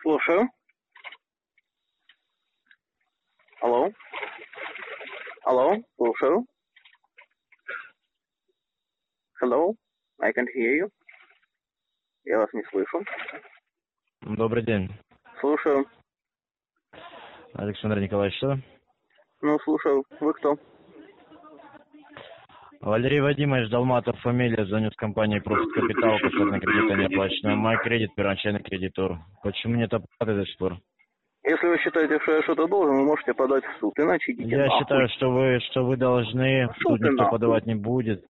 Слушаю. Алло. Алло, слушаю. Hello, I can hear you. Я вас не слышу. Добрый день. Слушаю. Александр Николаевич, что? Ну, слушаю. Вы кто? Валерий Вадимович Долматов, фамилия, звоню с компании Profit Capital, касательно кредита не оплаченного. Мой кредит, первоначальный кредитор. Почему нет оплаты до сих пор? Если вы считаете, что я что-то должен, вы можете подать в суд, иначе идите Я нахуй. считаю, что вы должны, в Пошел суд ты никто нахуй. подавать не будет.